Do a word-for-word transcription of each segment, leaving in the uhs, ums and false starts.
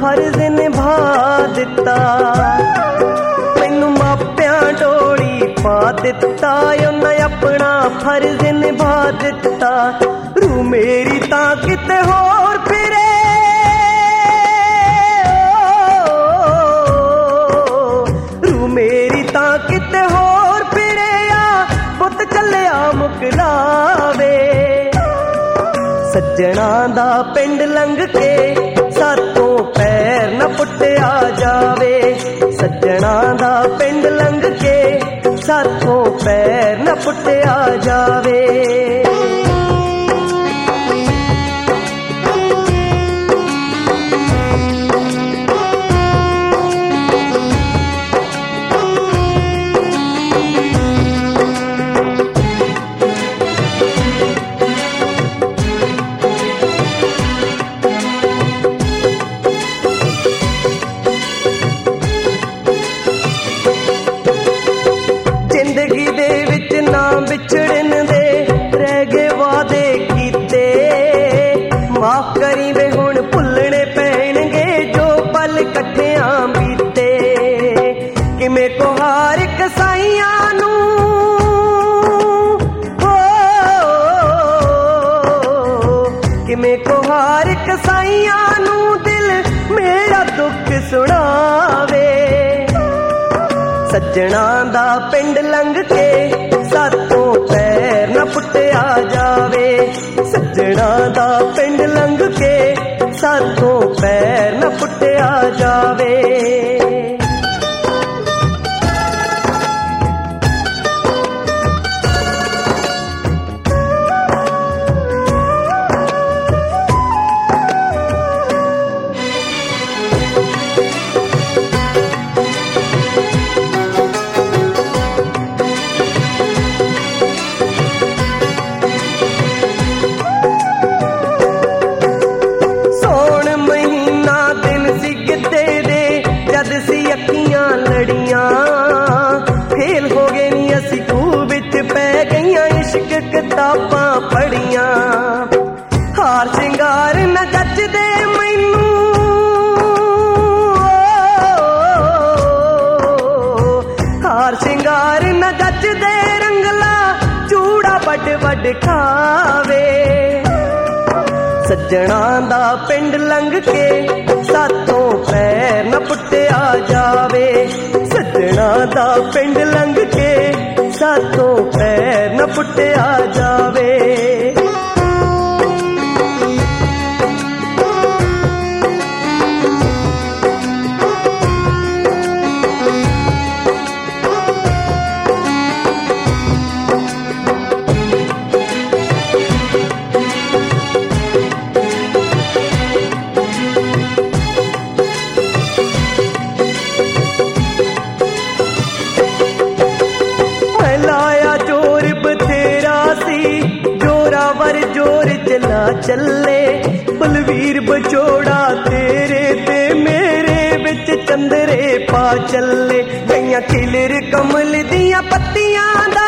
फर्ज निभा दिता। मैनू मापियां डोली पा दिता, उन्हें अपना फर्ज निभा दिता। रू मेरी तां किते होर फिरे, रू मेरी तां किते होर फिरे, आ पुत चलिया मुकलावे। सज्जणा दा पिंड लंघ के सातों पैर न पुट्टिया जावे। सज्जणा दा पिंड लंघ के सातों पैर न पुट्टिया जावे। जिंदगी दे विच ना विछड़न दे रह गए वादे कीते। माफ करी वे हुण भुलने पैणगे जो पल कट्ठियां बीते। किवें कोहार कसाईयां नूं हो, किवें कोहार कसाईयां नूं दिल मेरा दुख सुणावे। सज्जणा दा पिंड लंघ के सातों पैर न पुट्टिया जावे। सज्जणा दा पिंड लंघ के सातों पैर न पुट्टिया जावे। अखियां लड़ियां फेल हो गए नी असी खूह विच पै गईयां। इश्क किताबां पढ़ियां हार सिंगार न जचदे मैनू। हार सिंगार न जचदे रंगला चूड़ा वड वड खावे। सज्जणा दा पिंड लंघ के सातों पैर न पुट्टिया जावे। सज्जणा दा पिंड लंघ के सातों पैर न पुट्टिया जावे। जोरावर जोर चला चले बलवीर बचोड़ा तेरे ते मेरे विच चंदरे पा चले। गईयां खिलर कमल दियां पत्तियां दा,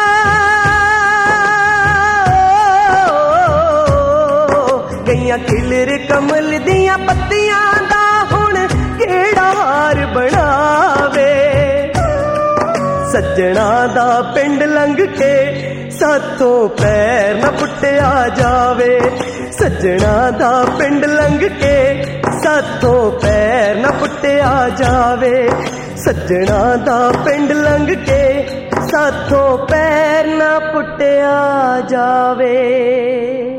गईयां खिलर कमल दियां पत्तियां दा हुण केड़ा हार बनावे। सज्जणा दा पिंड लंघ के सातों पैर न पुट्टिया जावे। सज्जणा दा पिंड लंघ के सातों पैर न पुट्टिया जावे। सज्जणा दा पिंड लंघ के सातों पैर न पुट्टिया जावे।